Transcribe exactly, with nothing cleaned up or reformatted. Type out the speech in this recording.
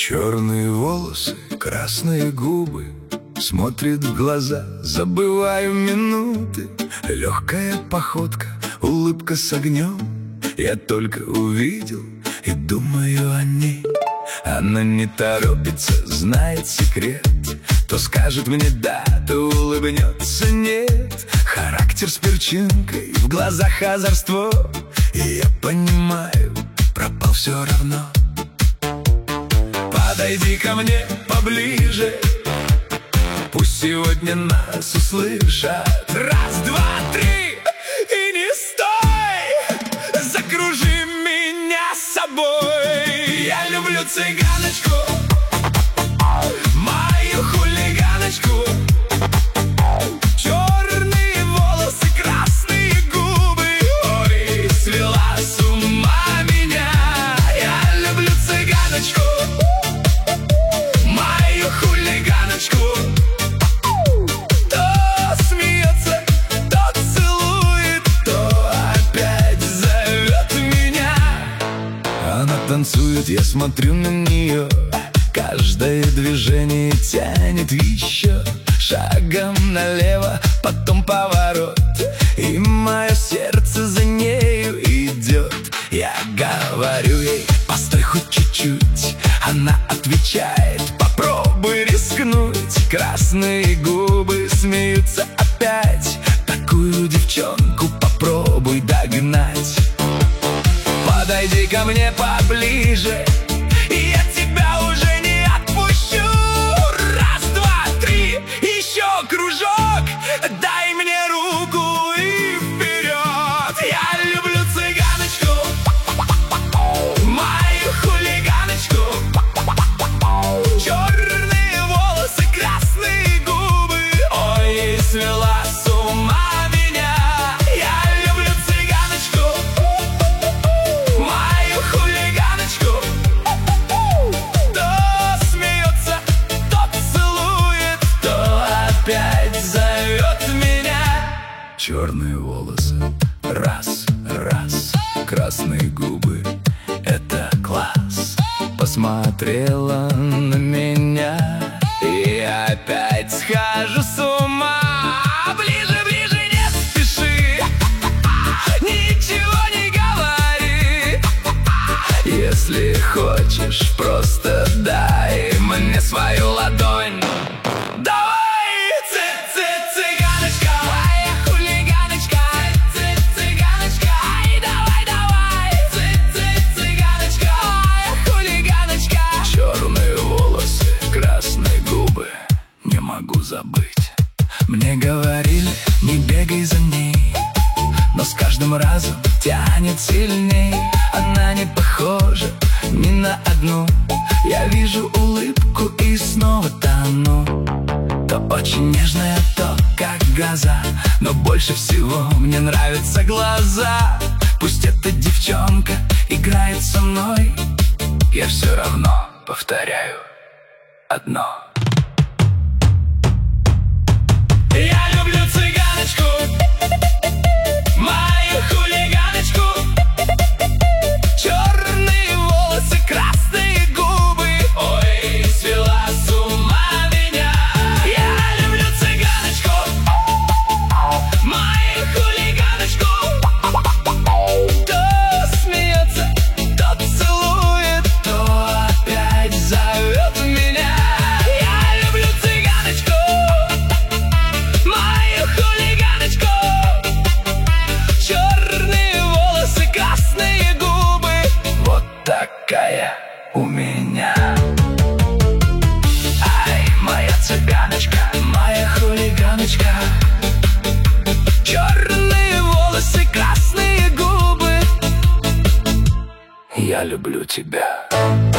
Черные волосы, красные губы, смотрит в глаза, забываю минуты. Легкая походка, улыбка с огнем. Я только увидел и думаю о ней. Она не торопится, знает секрет. То скажет мне да, то улыбнется нет. Характер с перчинкой, в глазах озорство. И я понимаю, пропал все равно. Подойди ко мне поближе, пусть сегодня нас услышат. Раз, два, три, и не стой, закружи меня с собой. Я люблю цыганочку, мою хулиганочку. Черные волосы, красные губы, ой, свела с ума меня. Я люблю цыганочку, мою хулиганочку. То смеется, то целует, то опять зовет меня. Она танцует, я смотрю на нее. Каждое движение тянет еще. Шагом налево, потом поворот, и мое сердце за нею идет. Я говорю ей: постой хоть чуть-чуть. Она отвечает: попробуй рискнуть. Красные губы смеются опять. Такую девчонку попробуй догнать. Подойди ко мне поближе, и я тебя уже не отпущу. Раз, два, три, еще кружок. Дай мне руку и вперед. Я люблю цыганочку, мою хулиганочку. Черные волосы, красные губы, ой, свела с ума меня. Я люблю цыганочку, мою хулиганочку. То смеется, то целует, то опять зовет меня. Черные волосы, раз, раз, красные губы, это класс. Посмотрела на меня, и опять схожу с ума. Ближе, ближе, не спеши, ничего не говори. Если хочешь, просто дай мне свою ладонь. Давай, цы-цы-цыганочка, моя хулиганочка. Цы-цы-цыганочка, ай, давай, давай. Цы-цы-цыганочка, моя хулиганочка. Черные волосы, красные губы, не могу забыть. Мне говорили: не бегай за ней, но с каждым разом тянет сильней. Она не похожа ни на одну. Я вижу улыбку и снова тону. То очень нежная, то как гроза, но больше всего мне нравятся глаза. Пусть эта девчонка играет со мной, я все равно повторяю одно. Я люблю цыганочку, мою хулиганочку. Черные волосы, красные губы, ой, свела с ума меня. Я люблю цыганочку, мою хулиганочку. То смеется, то целует, то опять зовет меня. Я люблю цыганочку, мою хулиганочку. Черные волосы, красные губы, вот такая у меня. Ай, моя цыганочка, моя хулиганочка. Черные волосы, красные губы, я люблю тебя.